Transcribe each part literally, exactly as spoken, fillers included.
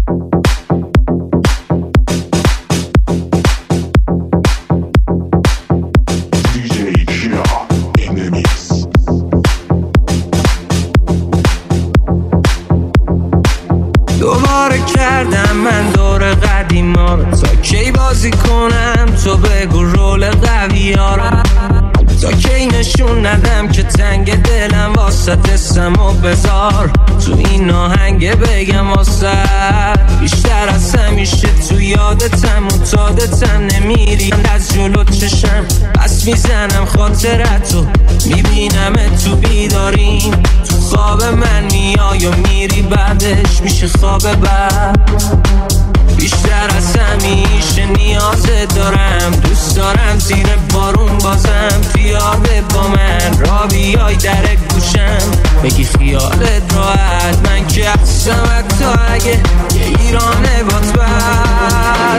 دوباره کردم من دور قدیما رو، تا کی بازی کنم تو بگو رول قوی ها رو، تا کی نشون ندم که تنگ دلم واسه اسم و بذار تو این آهنگ بگم واسه بیشتر از همیشه تو یادتم متادتم نمیری از جلو چشم، پس میزنم خاطرتو میبینم تو بیداریم، تو خواب من میای و میری بعدش میشه خواب بعد، بیشتر از همیشه نیازت دارم، دوست دارم زیر بارون بازم پیاده با من را بیای در گوشم بگی خیالت راحت، من که هستم حتی اگه یه ایرانه بات بد.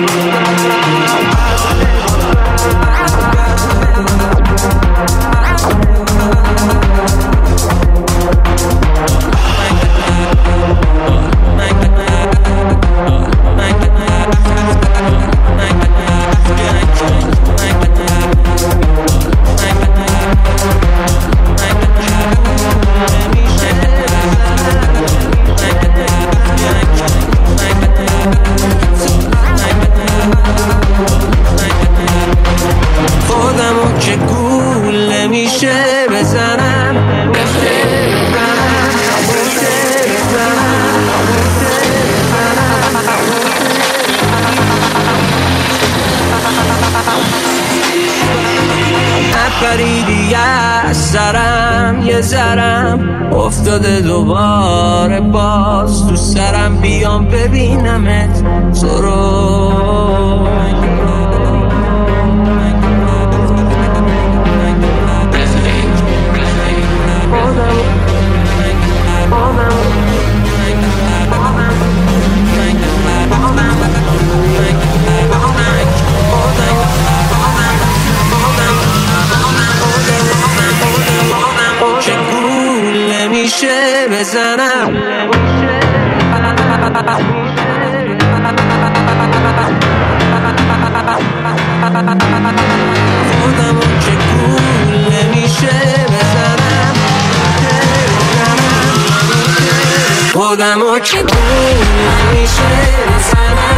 خودمو که گول نمیشه بزنم، نپریدی از سرم یه ذرم افتاده دوباره باز تو سرم، بیام ببینمت تو رو. میشه بزنم خودمو که گول نمیشه بزنم، خودمو که گول نمیشه بزنم.